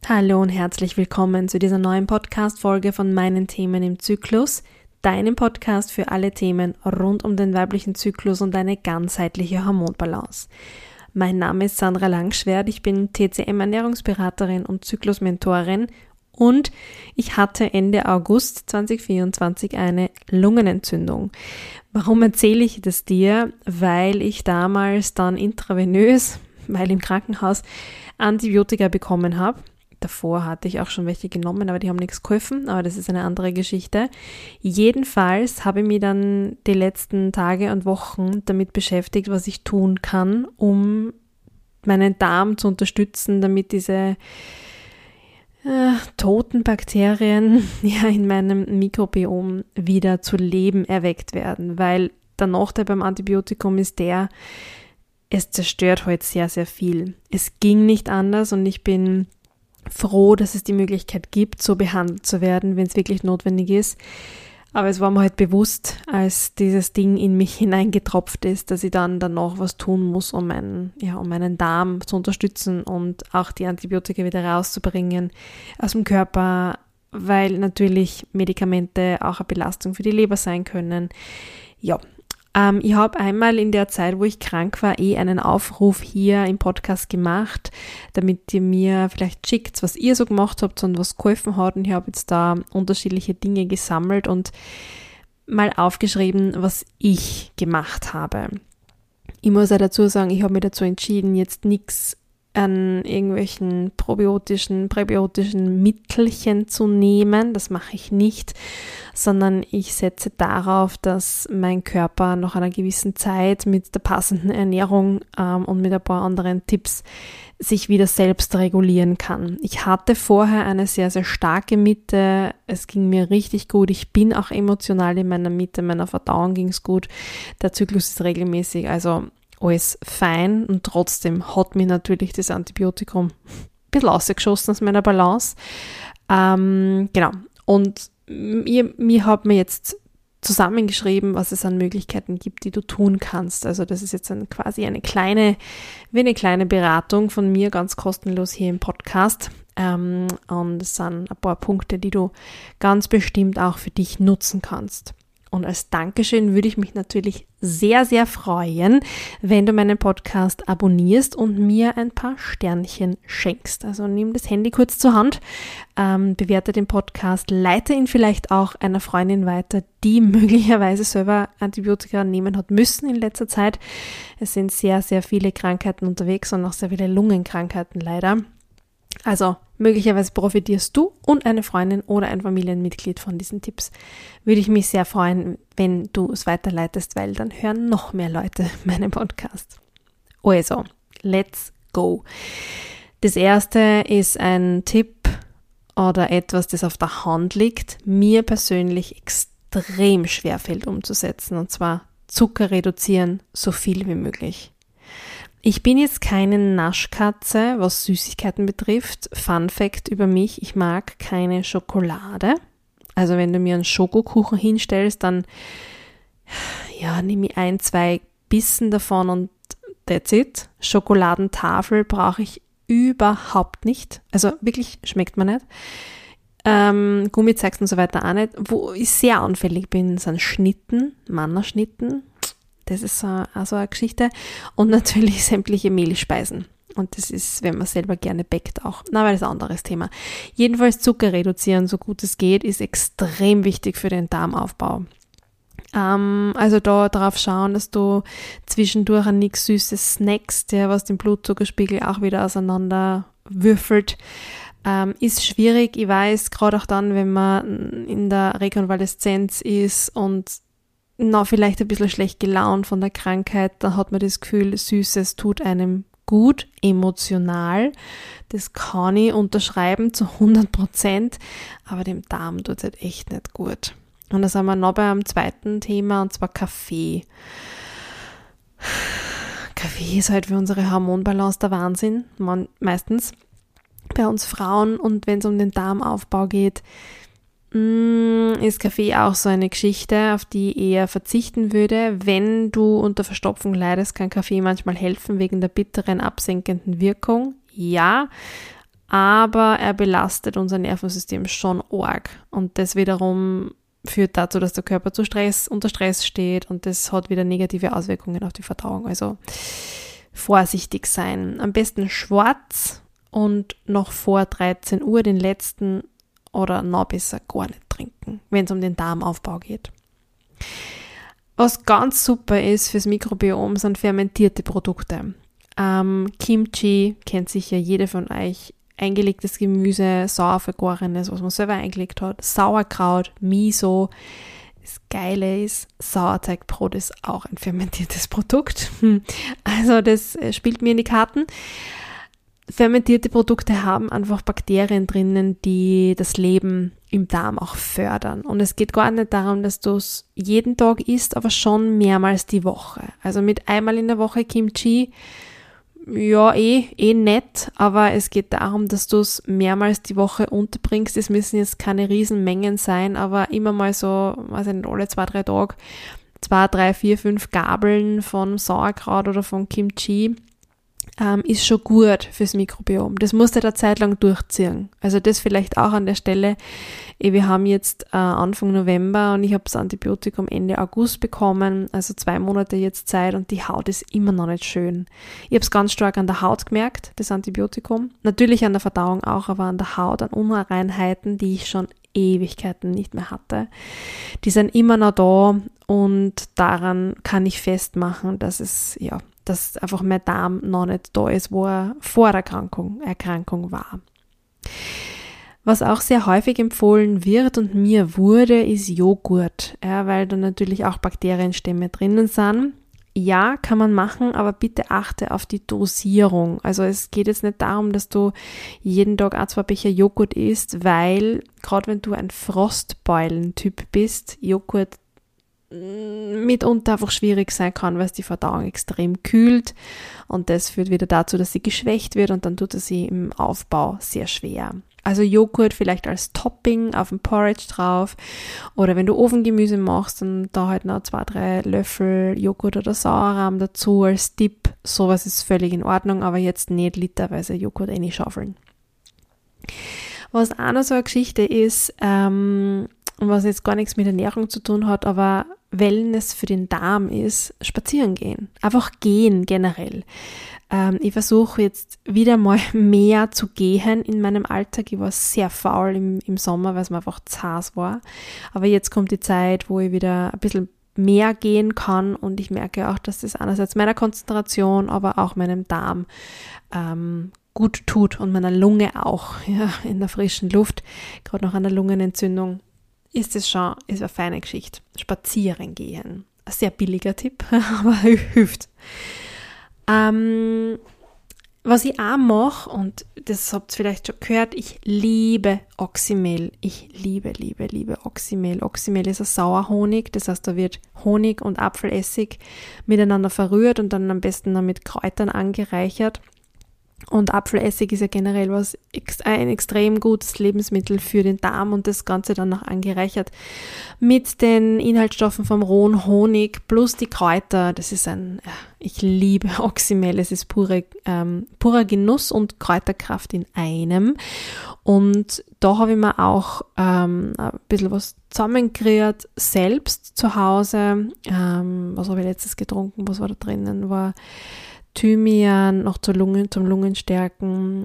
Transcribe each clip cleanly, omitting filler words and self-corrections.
Hallo und herzlich willkommen zu dieser neuen Podcast-Folge von meinen Themen im Zyklus, deinem Podcast für alle Themen rund um den weiblichen Zyklus und eine ganzheitliche Hormonbalance. Mein Name ist Sandra Langschwert, ich bin TCM-Ernährungsberaterin und Zyklusmentorin und ich hatte Ende August 2024 eine Lungenentzündung. Warum erzähle ich das dir? Weil ich damals dann intravenös, weil im Krankenhaus, Antibiotika bekommen habe. Davor hatte ich auch schon welche genommen, aber die haben nichts geholfen, aber das ist eine andere Geschichte. Jedenfalls habe ich mich dann die letzten Tage und Wochen damit beschäftigt, was ich tun kann, um meinen Darm zu unterstützen, damit diese toten Bakterien in meinem Mikrobiom wieder zu Leben erweckt werden, weil der Nachteil beim Antibiotikum ist es zerstört halt sehr, sehr viel. Es ging nicht anders und ich bin froh, dass es die Möglichkeit gibt, so behandelt zu werden, wenn es wirklich notwendig ist. Aber es war mir halt bewusst, als dieses Ding in mich hineingetropft ist, dass ich dann danach was tun muss, um meinen Darm zu unterstützen und auch die Antibiotika wieder rauszubringen aus dem Körper, weil natürlich Medikamente auch eine Belastung für die Leber sein können. Ja. Ich habe einmal in der Zeit, wo ich krank war, einen Aufruf hier im Podcast gemacht, damit ihr mir vielleicht schickt, was ihr so gemacht habt und was geholfen hat. Und ich habe jetzt da unterschiedliche Dinge gesammelt und mal aufgeschrieben, was ich gemacht habe. Ich muss auch dazu sagen, ich habe mich dazu entschieden, jetzt nichts an irgendwelchen präbiotischen Mittelchen zu nehmen. Das mache ich nicht, sondern ich setze darauf, dass mein Körper nach einer gewissen Zeit mit der passenden Ernährung und mit ein paar anderen Tipps sich wieder selbst regulieren kann. Ich hatte vorher eine sehr, sehr starke Mitte. Es ging mir richtig gut. Ich bin auch emotional in meiner Mitte. Meiner Verdauung ging es gut. Der Zyklus ist regelmäßig, also alles fein, und trotzdem hat mich natürlich das Antibiotikum ein bisschen rausgeschossen aus meiner Balance. Genau. Und mir hat mir jetzt zusammengeschrieben, was es an Möglichkeiten gibt, die du tun kannst. Also das ist jetzt quasi eine kleine Beratung von mir, ganz kostenlos hier im Podcast. Und es sind ein paar Punkte, die du ganz bestimmt auch für dich nutzen kannst. Und als Dankeschön würde ich mich natürlich sehr, sehr freuen, wenn du meinen Podcast abonnierst und mir ein paar Sternchen schenkst. Also nimm das Handy kurz zur Hand, bewerte den Podcast, leite ihn vielleicht auch einer Freundin weiter, die möglicherweise selber Antibiotika nehmen hat müssen in letzter Zeit. Es sind sehr, sehr viele Krankheiten unterwegs und auch sehr viele Lungenkrankheiten leider. Also möglicherweise profitierst du und eine Freundin oder ein Familienmitglied von diesen Tipps. Würde ich mich sehr freuen, wenn du es weiterleitest, weil dann hören noch mehr Leute meinen Podcast. Also, let's go. Das erste ist ein Tipp oder etwas, das auf der Hand liegt, mir persönlich extrem schwer fällt umzusetzen, und zwar Zucker reduzieren, so viel wie möglich. Ich bin jetzt keine Naschkatze, was Süßigkeiten betrifft. Fun Fact über mich, ich mag keine Schokolade. Also wenn du mir einen Schokokuchen hinstellst, dann nehme ich 1-2 Bissen davon und that's it. Schokoladentafel brauche ich überhaupt nicht. Also wirklich, schmeckt mir nicht. Gummizeugs und so weiter auch nicht. Wo ich sehr anfällig bin, sind Schnitten, Mannerschnitten. Das ist also eine Geschichte. Und natürlich sämtliche Mehlspeisen. Und das ist, wenn man selber gerne backt, auch. Na, aber das ist ein anderes Thema. Jedenfalls Zucker reduzieren, so gut es geht, ist extrem wichtig für den Darmaufbau. Also da drauf schauen, dass du zwischendurch an nichts Süßes snackst, was den Blutzuckerspiegel auch wieder auseinander würfelt. Ist schwierig, ich weiß, gerade auch dann, wenn man in der Rekonvaleszenz ist und vielleicht ein bisschen schlecht gelaunt von der Krankheit, dann hat man das Gefühl, Süßes tut einem gut, emotional. Das kann ich unterschreiben zu 100%, aber dem Darm tut es halt echt nicht gut. Und da sind wir noch beim zweiten Thema, und zwar Kaffee. Kaffee ist halt für unsere Hormonbalance der Wahnsinn, meistens bei uns Frauen. Und wenn es um den Darmaufbau geht, ist Kaffee auch so eine Geschichte, auf die ich eher verzichten würde. Wenn du unter Verstopfung leidest, kann Kaffee manchmal helfen wegen der bitteren, absenkenden Wirkung. Ja, aber er belastet unser Nervensystem schon arg. Und das wiederum führt dazu, dass der Körper unter Stress steht und das hat wieder negative Auswirkungen auf die Verdauung. Also vorsichtig sein. Am besten schwarz und noch vor 13 Uhr den letzten oder noch besser gar nicht trinken, wenn es um den Darmaufbau geht. Was ganz super ist fürs Mikrobiom, sind fermentierte Produkte. Kimchi kennt sicher jede von euch. Eingelegtes Gemüse, sauer vergorenes, was man selber eingelegt hat, Sauerkraut, Miso. Das Geile ist, Sauerteigbrot ist auch ein fermentiertes Produkt. Also das spielt mir in die Karten. Fermentierte Produkte haben einfach Bakterien drinnen, die das Leben im Darm auch fördern. Und es geht gar nicht darum, dass du es jeden Tag isst, aber schon mehrmals die Woche. Also mit einmal in der Woche Kimchi, ja, nett, aber es geht darum, dass du es mehrmals die Woche unterbringst. Es müssen jetzt keine Riesenmengen sein, aber immer mal so, weiß ich nicht, alle 2-3 Tage 2, 3, 4, 5 Gabeln von Sauerkraut oder von Kimchi ist schon gut fürs Mikrobiom. Das musst du eine Zeit lang durchziehen. Also das vielleicht auch an der Stelle. Wir haben jetzt Anfang November und ich habe das Antibiotikum Ende August bekommen, also 2 Monate jetzt Zeit und die Haut ist immer noch nicht schön. Ich habe es ganz stark an der Haut gemerkt, das Antibiotikum. Natürlich an der Verdauung auch, aber an der Haut, an Unreinheiten, die ich schon Ewigkeiten nicht mehr hatte. Die sind immer noch da und daran kann ich festmachen, dass einfach mein Darm noch nicht da ist, wo er vor der Erkrankung war. Was auch sehr häufig empfohlen wird und mir wurde, ist Joghurt, weil da natürlich auch Bakterienstämme drinnen sind. Ja, kann man machen, aber bitte achte auf die Dosierung. Also es geht jetzt nicht darum, dass du jeden Tag 1-2 Becher Joghurt isst, weil gerade wenn du ein Frostbeulen-Typ bist, Joghurt mitunter einfach schwierig sein kann, weil es die Verdauung extrem kühlt und das führt wieder dazu, dass sie geschwächt wird und dann tut es sie im Aufbau sehr schwer. Also Joghurt vielleicht als Topping auf dem Porridge drauf oder wenn du Ofengemüse machst, dann da halt noch 2-3 Löffel Joghurt oder Sauerrahm dazu als Dip. Sowas ist völlig in Ordnung, aber jetzt nicht literweise Joghurt reinschaufeln. Was auch noch so eine Geschichte ist, was jetzt gar nichts mit Ernährung zu tun hat, aber Wellness für den Darm ist, spazieren gehen. Einfach gehen generell. Ich versuche jetzt wieder mal mehr zu gehen in meinem Alltag. Ich war sehr faul im Sommer, weil es mir einfach zu heiß war. Aber jetzt kommt die Zeit, wo ich wieder ein bisschen mehr gehen kann und ich merke auch, dass das einerseits meiner Konzentration, aber auch meinem Darm gut tut und meiner Lunge auch, ja, in der frischen Luft, gerade nach einer Lungenentzündung. Ist eine feine Geschichte. Spazieren gehen. Ein sehr billiger Tipp, aber hilft. Was ich auch mache, und das habt ihr vielleicht schon gehört, ich liebe Oxymel. Ich liebe Oxymel. Oxymel ist ein Sauerhonig, das heißt, da wird Honig und Apfelessig miteinander verrührt und dann am besten noch mit Kräutern angereichert. Und Apfelessig ist ja generell ein extrem gutes Lebensmittel für den Darm und das Ganze dann noch angereichert mit den Inhaltsstoffen vom rohen Honig plus die Kräuter. Das ist ich liebe Oxymel, es ist purer Genuss und Kräuterkraft in einem. Und da habe ich mir auch ein bisschen was zusammengekriegt, selbst zu Hause. Was habe ich letztes getrunken? Was war da drinnen? War Thymian, noch zum Lungenstärken,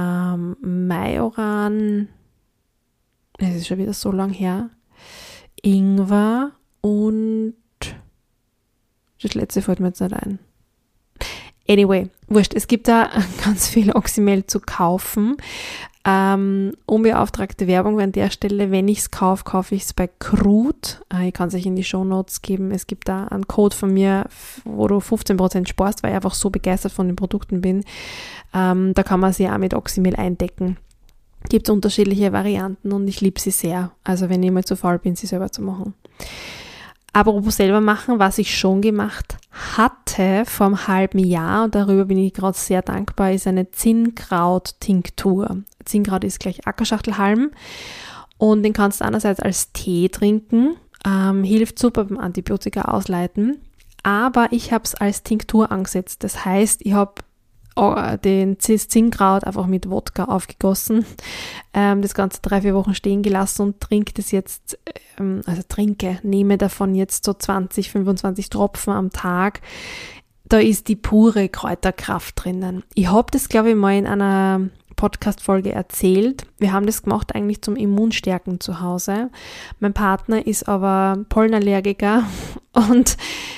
Majoran, es ist schon wieder so lang her, Ingwer und das letzte fällt mir jetzt nicht ein. Anyway, wurscht, es gibt da ganz viel Oxymel zu kaufen. Unbeauftragte Werbung an der Stelle, wenn ich es kaufe ich es bei Krut. Ich kann es euch in die Shownotes geben. Es gibt da einen Code von mir, wo du 15% sparst, weil ich einfach so begeistert von den Produkten bin. Da kann man sie auch mit Oxymel eindecken. Gibt es unterschiedliche Varianten und ich liebe sie sehr. Also wenn ich mal zu faul bin, sie selber zu machen. Apropos selber machen, was ich schon gemacht hatte vor einem halben Jahr und darüber bin ich gerade sehr dankbar, ist eine Zinnkraut-Tinktur. Zinnkraut ist gleich Ackerschachtelhalm und den kannst du einerseits als Tee trinken, hilft super beim Antibiotika ausleiten, aber ich habe es als Tinktur angesetzt. Das heißt, ich habe Zinnkraut einfach mit Wodka aufgegossen, das Ganze 3-4 Wochen stehen gelassen und nehme davon jetzt so 20-25 Tropfen am Tag. Da ist die pure Kräuterkraft drinnen. Ich habe das, glaube ich, mal in einer Podcast-Folge erzählt. Wir haben das gemacht eigentlich zum Immunstärken zu Hause. Mein Partner ist aber Pollenallergiker und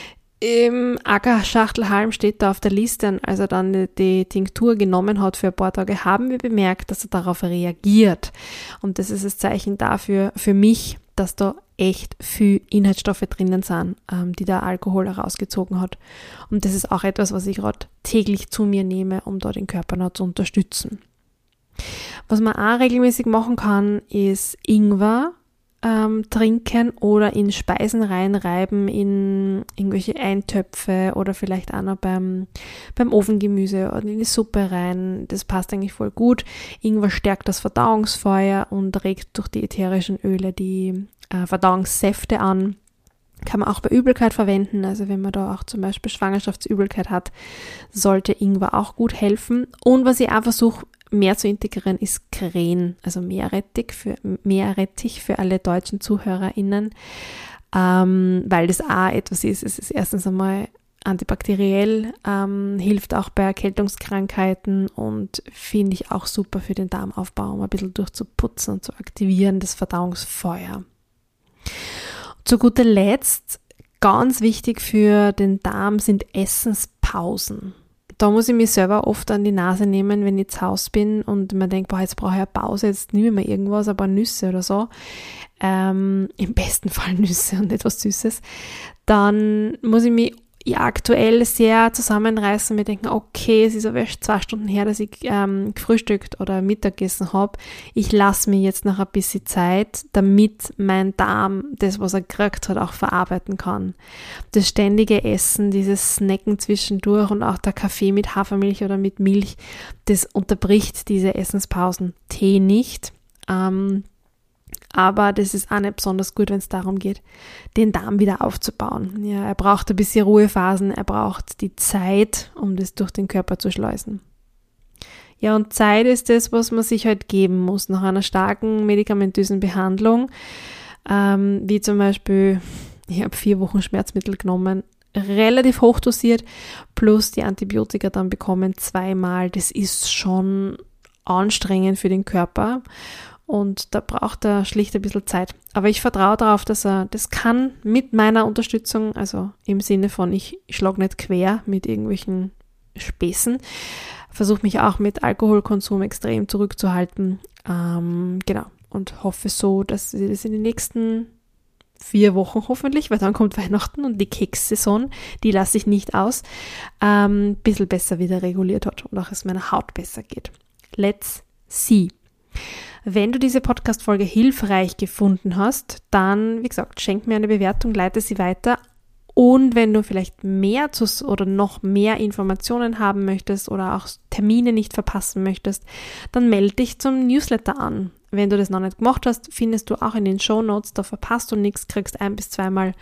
Ackerschachtelhalm steht da auf der Liste. Als er dann die Tinktur genommen hat für ein paar Tage, haben wir bemerkt, dass er darauf reagiert. Und das ist das Zeichen dafür, für mich, dass da echt viel Inhaltsstoffe drinnen sind, die der Alkohol herausgezogen hat. Und das ist auch etwas, was ich gerade täglich zu mir nehme, um da den Körper noch zu unterstützen. Was man auch regelmäßig machen kann, ist Ingwer trinken oder in Speisen reinreiben, in irgendwelche Eintöpfe oder vielleicht auch noch beim Ofengemüse oder in die Suppe rein. Das passt eigentlich voll gut. Ingwer stärkt das Verdauungsfeuer und regt durch die ätherischen Öle die Verdauungssäfte an. Kann man auch bei Übelkeit verwenden, also wenn man da auch zum Beispiel Schwangerschaftsübelkeit hat, sollte Ingwer auch gut helfen. Und was ich auch versuche mehr zu integrieren, ist Kren, also Meerrettich für alle deutschen ZuhörerInnen, weil das auch etwas ist. Es ist erstens einmal antibakteriell, hilft auch bei Erkältungskrankheiten und finde ich auch super für den Darmaufbau, um ein bisschen durchzuputzen und zu aktivieren, das Verdauungsfeuer. Zu guter Letzt, ganz wichtig für den Darm sind Essenspausen. Da muss ich mich selber oft an die Nase nehmen, wenn ich zu Hause bin und mir denke, jetzt brauche ich eine Pause, jetzt nehme ich mir irgendwas, ein paar Nüsse oder so. Im besten Fall Nüsse und etwas Süßes. Dann muss ich mich aktuell sehr zusammenreißen und mir denken, okay, es ist aber erst 2 Stunden her, dass ich gefrühstückt oder Mittagessen habe. Ich lasse mir jetzt noch ein bisschen Zeit, damit mein Darm das, was er gekriegt hat, auch verarbeiten kann. Das ständige Essen, dieses Snacken zwischendurch und auch der Kaffee mit Hafermilch oder mit Milch, das unterbricht diese Essenspausen. Tee nicht. Aber das ist auch nicht besonders gut, wenn es darum geht, den Darm wieder aufzubauen. Ja, er braucht ein bisschen Ruhephasen, er braucht die Zeit, um das durch den Körper zu schleusen. Ja, und Zeit ist das, was man sich halt geben muss nach einer starken medikamentösen Behandlung, wie zum Beispiel, ich habe 4 Wochen Schmerzmittel genommen, relativ hochdosiert, plus die Antibiotika dann bekommen 2-mal. Das ist schon anstrengend für den Körper. Und da braucht er schlicht ein bisschen Zeit. Aber ich vertraue darauf, dass er das kann mit meiner Unterstützung, also im Sinne von, ich schlage nicht quer mit irgendwelchen Späßen, versuche mich auch mit Alkoholkonsum extrem zurückzuhalten. Genau. Und hoffe so, dass sie das in den nächsten 4 Wochen hoffentlich, weil dann kommt Weihnachten und die Kekssaison, die lasse ich nicht aus, ein bisschen besser wieder reguliert hat und auch es meiner Haut besser geht. Let's see. Wenn du diese Podcast-Folge hilfreich gefunden hast, dann, wie gesagt, schenk mir eine Bewertung, leite sie weiter. Und wenn du vielleicht mehr oder noch mehr Informationen haben möchtest oder auch Termine nicht verpassen möchtest, dann melde dich zum Newsletter an. Wenn du das noch nicht gemacht hast, findest du auch in den Shownotes, da verpasst du nichts, kriegst 1 bis 2 Mal,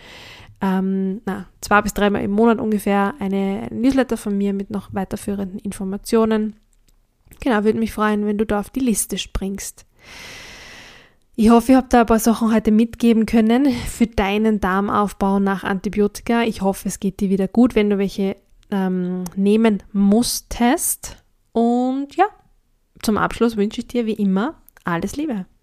2 bis 3 Mal im Monat ungefähr eine Newsletter von mir mit noch weiterführenden Informationen. Genau, würde mich freuen, wenn du da auf die Liste springst. Ich hoffe, ich habe da ein paar Sachen heute mitgeben können für deinen Darmaufbau nach Antibiotika. Ich hoffe, es geht dir wieder gut, wenn du welche nehmen musstest. Und ja, zum Abschluss wünsche ich dir wie immer alles Liebe.